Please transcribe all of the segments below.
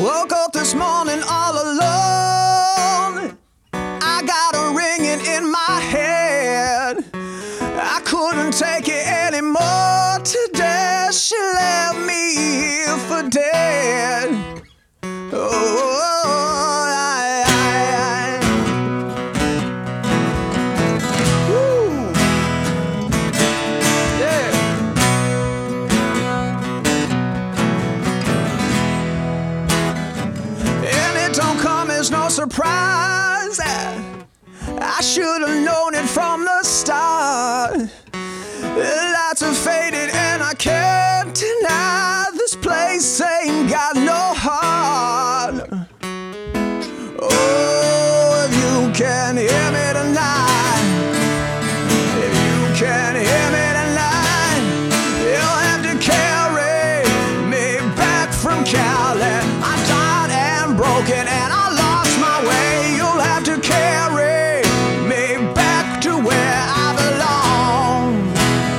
Woke up this morning all alone. I got a ringing in my head. I couldn't take it anymore today. She left me here for dead. Oh, Woo. Yeah. And it don't come as no surprise. I should have known it from the start. The lights are faded and I can't deny this place ain't got no heart. Oh, if you can hear me tonight, if you can hear me tonight, you'll have to carry me back from Cali. I'm tired and broken and I lost my way. You'll have to carry me back to where I belong.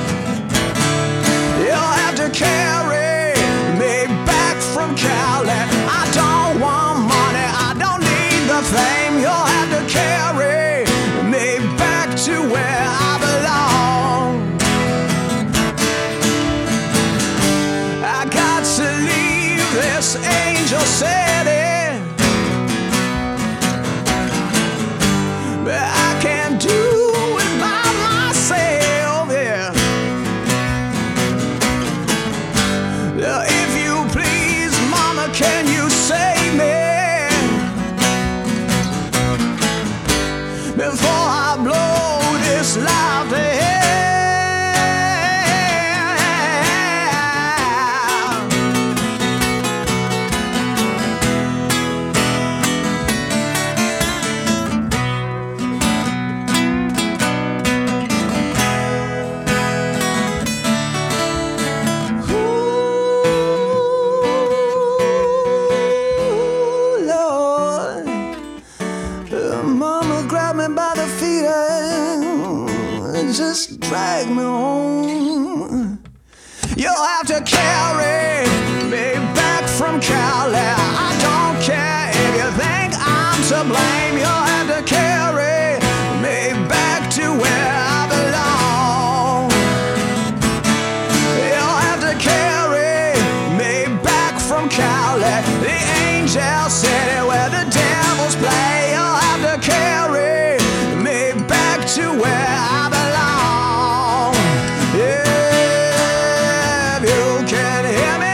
You'll have to carry me back from Cali. I don't want money, I don't need the fame. You'll have to carry me back to where I belong. I got to leave this angel city, but I can't do it by myself, yeah. If you please, mama, can you save me before I blow this life to hell? Ooh, Lord, mama grabbed me by the feet and just dragged me home. You'll have to carry me back from Cali. I don't care if you think I'm to blame. You'll have to carry me back to where I belong. You'll have to carry me back from Cali, the angel city where the devils play. You'll have to carry me back to where I belong. If you can hear me